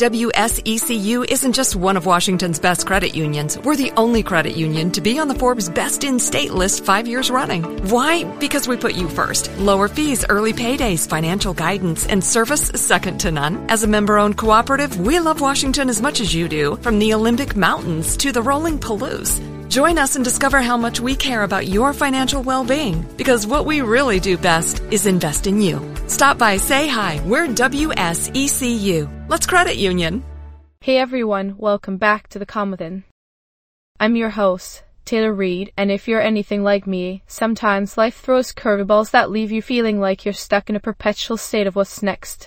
WSECU isn't just one of Washington's best credit unions. We're the only credit union to be on the Forbes Best in State list 5 years running. Why? Because we put you first. Lower fees, early paydays, financial guidance, and service second to none. As a member-owned cooperative, we love Washington as much as you do, from the Olympic Mountains to the rolling Palouse. Join us and discover how much we care about your financial well-being, because what we really do best is invest in you. Stop by, say hi. We're WSECU. Let's credit union. Hey everyone, welcome back to The Calm Within. I'm your host, Taylor Reed, and if you're anything like me, sometimes life throws curveballs that leave you feeling like you're stuck in a perpetual state of what's next.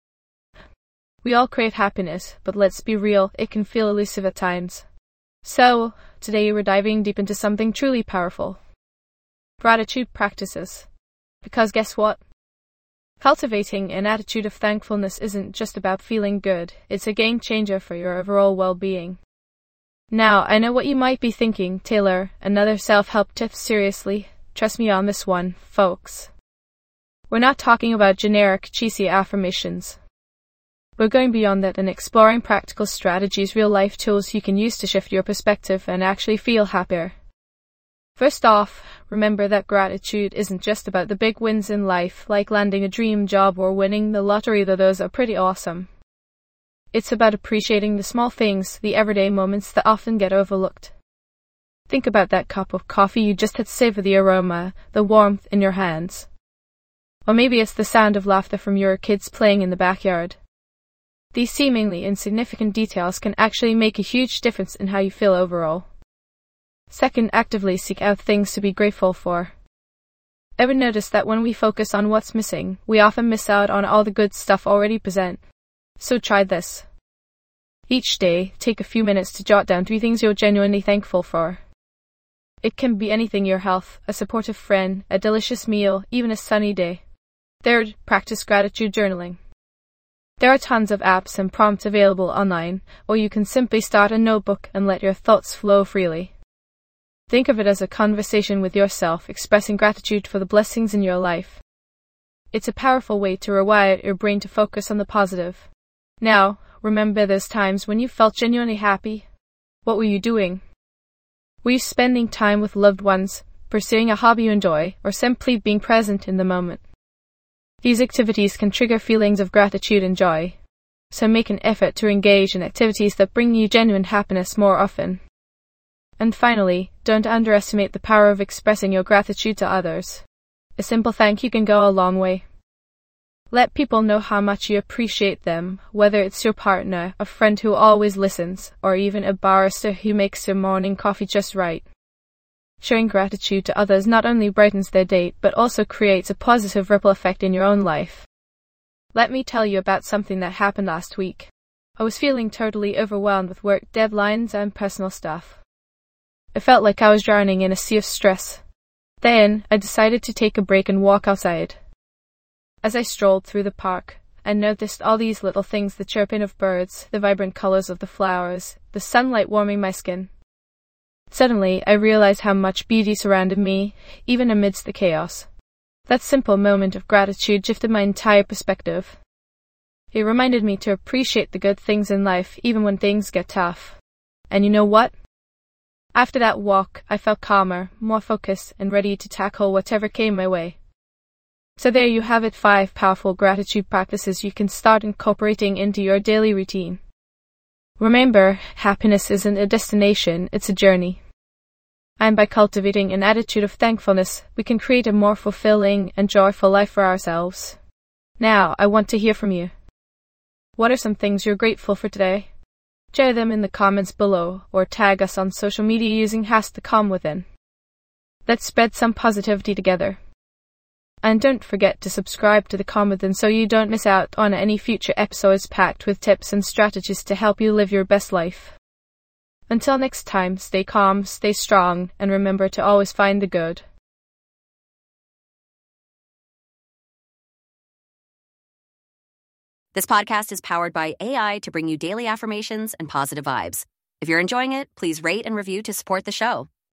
We all crave happiness, but let's be real, it can feel elusive at times. So, today we're diving deep into something truly powerful. Gratitude practices. Because guess what? Cultivating an attitude of thankfulness isn't just about feeling good, it's a game changer for your overall well-being. Now, I know what you might be thinking, Taylor, another self-help tip? Seriously? Trust me on this one, folks. We're not talking about generic, cheesy affirmations. We're going beyond that and exploring practical strategies, real-life tools you can use to shift your perspective and actually feel happier. First off, remember that gratitude isn't just about the big wins in life, like landing a dream job or winning the lottery, though those are pretty awesome. It's about appreciating the small things, the everyday moments that often get overlooked. Think about that cup of coffee you just had, savor the aroma, the warmth in your hands. Or maybe it's the sound of laughter from your kids playing in the backyard. These seemingly insignificant details can actually make a huge difference in how you feel overall. Second, actively seek out things to be grateful for. Ever notice that when we focus on what's missing, we often miss out on all the good stuff already present? So try this. Each day, take a few minutes to jot down 3 things you're genuinely thankful for. It can be anything: your health, a supportive friend, a delicious meal, even a sunny day. Third, practice gratitude journaling. There are tons of apps and prompts available online, or you can simply start a notebook and let your thoughts flow freely. Think of it as a conversation with yourself, expressing gratitude for the blessings in your life. It's a powerful way to rewire your brain to focus on the positive. Now, remember those times when you felt genuinely happy? What were you doing? Were you spending time with loved ones, pursuing a hobby you enjoy, or simply being present in the moment? These activities can trigger feelings of gratitude and joy, so make an effort to engage in activities that bring you genuine happiness more often. And finally, don't underestimate the power of expressing your gratitude to others. A simple thank you can go a long way. Let people know how much you appreciate them, whether it's your partner, a friend who always listens, or even a barista who makes your morning coffee just right. Showing gratitude to others not only brightens their day, but also creates a positive ripple effect in your own life. Let me tell you about something that happened last week. I was feeling totally overwhelmed with work deadlines and personal stuff. It felt like I was drowning in a sea of stress. Then, I decided to take a break and walk outside. As I strolled through the park, I noticed all these little things: the chirping of birds, the vibrant colors of the flowers, the sunlight warming my skin. Suddenly, I realized how much beauty surrounded me, even amidst the chaos. That simple moment of gratitude shifted my entire perspective. It reminded me to appreciate the good things in life, even when things get tough. And you know what? After that walk, I felt calmer, more focused, and ready to tackle whatever came my way. So there you have it, 5 powerful gratitude practices you can start incorporating into your daily routine. Remember, happiness isn't a destination, it's a journey. And by cultivating an attitude of thankfulness, we can create a more fulfilling and joyful life for ourselves. Now, I want to hear from you. What are some things you're grateful for today? Share them in the comments below, or tag us on social media using #TheCalmWithin. Let's spread some positivity together. And don't forget to subscribe to The Calm Within so you don't miss out on any future episodes packed with tips and strategies to help you live your best life. Until next time, stay calm, stay strong, and remember to always find the good. This podcast is powered by AI to bring you daily affirmations and positive vibes. If you're enjoying it, please rate and review to support the show.